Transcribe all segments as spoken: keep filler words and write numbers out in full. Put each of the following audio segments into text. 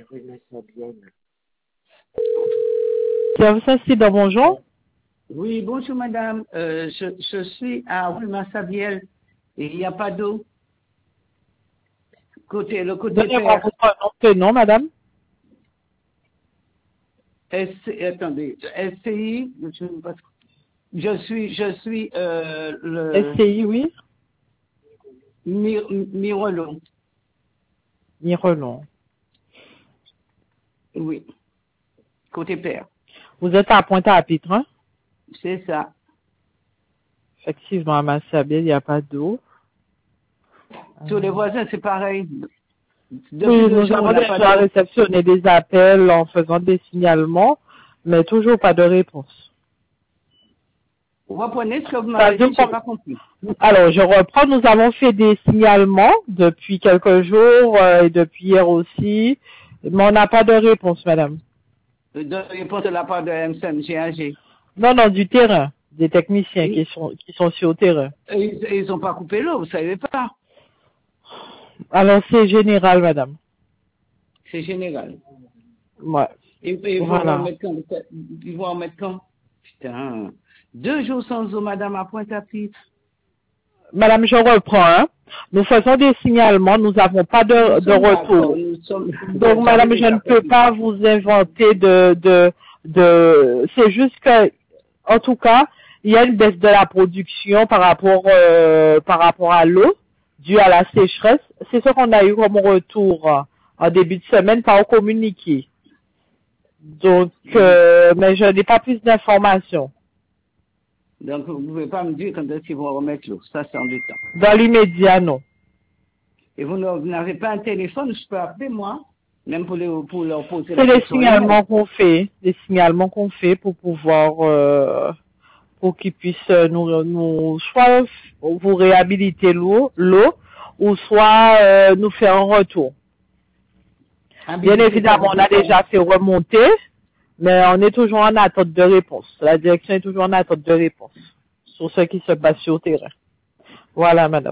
Service incident, bonjour. Oui, bonjour madame. Euh, je, je suis à Rue-Massabielle et il n'y a pas d'eau. Côté, le côté Donnez-moi père. votre nom, prénom, madame. S C, attendez, S C I, je, ne sais pas- je suis, je suis euh, le S C I, oui. Mir- Mirelon. Mirelon. Oui, côté père. Vous êtes à Pointe-à-Pitre, hein? C'est ça. Effectivement, à Massabielle, il n'y a pas d'eau. Tous les voisins, c'est pareil. Depuis Oui, deux nous jours, on avons n'a pas déjà d'eau. réceptionné des appels en faisant des signalements, mais toujours pas de réponse. Vous reprenez ce que vous Ça m'avez dure dit, je n'ai comme- pas compris. Alors, je reprends, nous avons fait des signalements depuis quelques jours euh, et depuis hier aussi, mais on n'a pas de réponse, madame. De réponse de la part de M C M G A G. Non, non, du terrain, des techniciens Et- qui sont, qui sont sur le terrain. Ils, ils ont pas coupé l'eau, vous savez pas. Alors, c'est général, madame. C'est général. Ouais. Et, et ils vont en Voilà. mettre quand Ils vont en mettre quand Putain. Deux jours sans eau, madame, à Pointe-à-Pitre. Madame, je reprends, hein. Nous faisons des signalements, nous n'avons pas de, Nous de sommes retour. d'accord, nous sommes... Donc, J'avais madame, je déjà ne peux compris. pas vous inventer de, de, de, c'est juste que, en tout cas, il y a une baisse de la production par rapport, euh, par rapport à l'eau, due à la sécheresse. C'est ce qu'on a eu comme retour euh, en début de semaine par communiqué. Donc, euh, mais je n'ai pas plus d'informations. Donc, vous ne pouvez pas me dire quand est-ce qu'ils vont remettre l'eau. Ça, c'est embêtant. Dans l'immédiat, non. Et vous n'a- vous n'avez pas un téléphone, je peux appeler moi, même pour, les, pour leur poser C'est la les question. signalements qu'on fait, les signalements qu'on fait pour pouvoir, euh, pour qu'ils puissent euh, nous, nous, soit vous réhabiliter l'eau, l'eau, ou soit euh, nous faire un retour. Bien évidemment, on a déjà fait remonter, mais on est toujours en attente de réponse. La direction est toujours en attente de réponse sur ce qui se passe sur le terrain. Voilà, madame.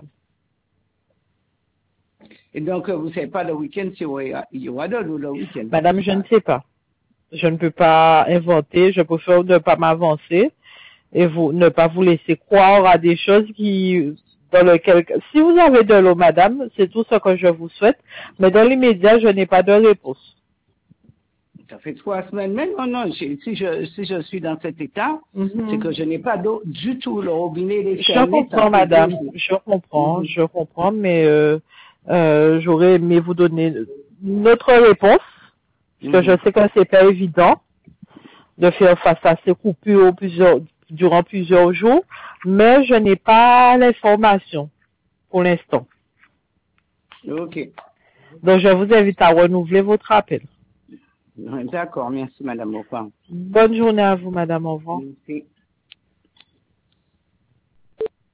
Et donc, euh, vous ne savez pas le week-end si il y aura- il y aura de l'eau le week-end. Madame, je ne sais pas. Je ne peux pas inventer, je préfère ne pas m'avancer et vous ne pas vous laisser croire à des choses qui dans lesquelles si vous avez de l'eau, madame, c'est tout ce que je vous souhaite, mais dans l'immédiat, je n'ai pas de réponse. Ça fait trois semaines, mais non, non, j'ai- si je, si je suis dans cet état, Mhm. c'est que je n'ai pas d'eau du tout. Le robinet il est Je fermé. ça comprends, fait madame, deux jours. je comprends, Mhm. je comprends, mais euh, euh, j'aurais aimé vous donner notre réponse, parce que Mhm. je sais que c'est pas évident de faire face à ces coupures plusieurs, durant plusieurs jours, mais je n'ai pas l'information pour l'instant. Ok. Donc, je vous invite à renouveler votre appel. D'accord, merci madame. Au revoir. Bonne journée à vous, madame. Au revoir. Merci.